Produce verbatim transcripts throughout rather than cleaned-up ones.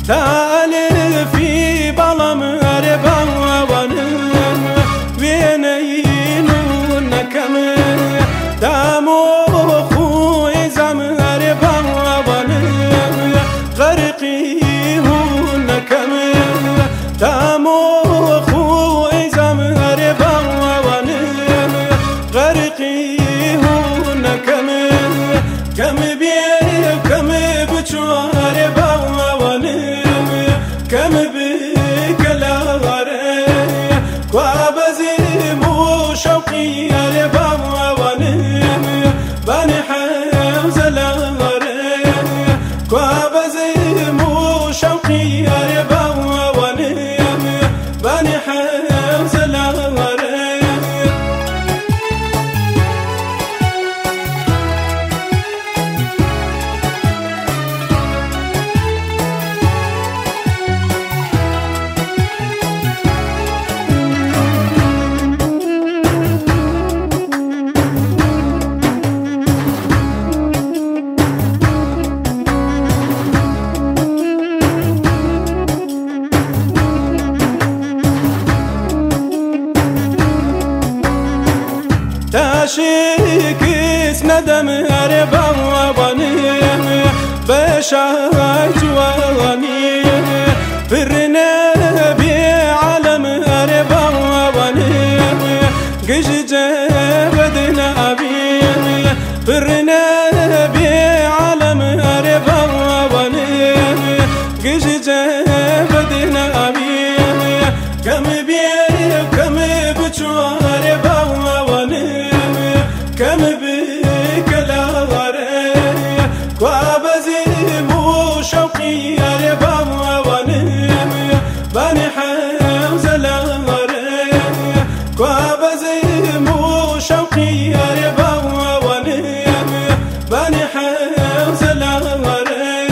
تالفي بلمر بوانم وينينون كم دامو خوي زمر بوانم غرقيهون كم دامو خوي زمر بوانم غرقيهون كم كم بيه كم بچوار بوانم كم بكلاره وابزم وشوقي يا بوانم بني حوز الغره وابزم وشوقي يا بوانم بني حوز الغره تاشيكس ندم هربا وانيم بشايت وانيم فرنا بعالم هربا وانيم قجج بدنا ابيم فرنا بعالم هربا وانيم قجج بدنا ابيم كم بيه كم بچوار بوانيم كم بكلاره وابزم وشوقي يا بوانم بني حوز الغره وابزم وشوقي يا بوانم بني حوز الغره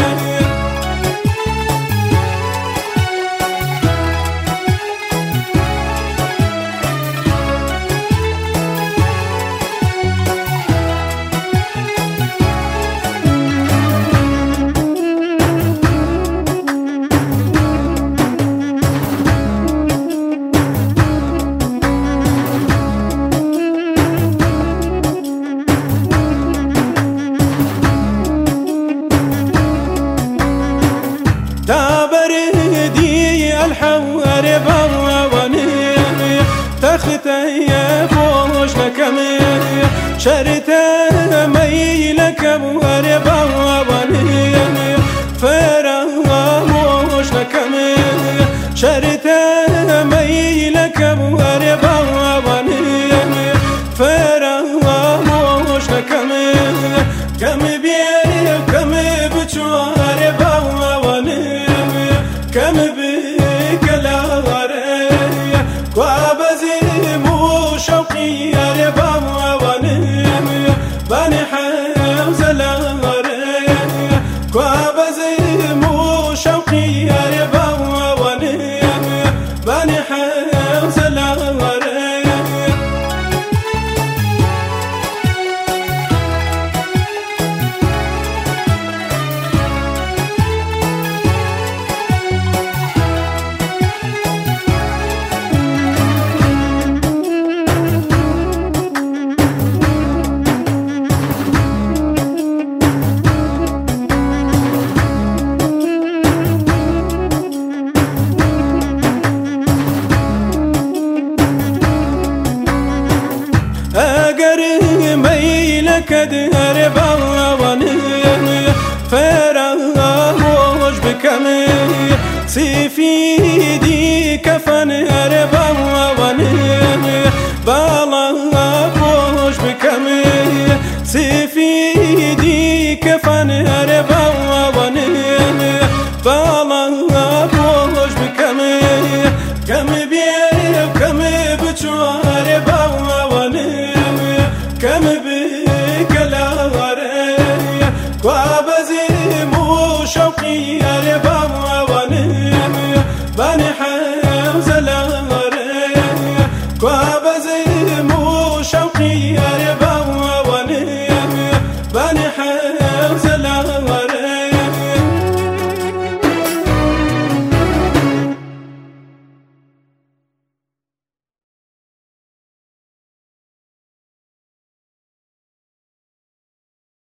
تابردي الحوار بوانم تختي فوش لكمي شرته ميلك بوار بوانم فراموش لكمي شرته ميلك بوار بوانم فراموش لكمي كم بيه كم بچوار بوانم كم بكلاره وابزم وشوقي يا بوانم بني حوز الغره وابزم وشوقي يا بوانم بني حوز الغره كدهر بوانم فراموش بكمي سيفي دي كفن هر بوانم بالاموش بكمي سيفي دي كفن هر بوانم بالاموش بكمي كم بيه كم بچوار بوانم كم بكلاره وابزم وشوقي يا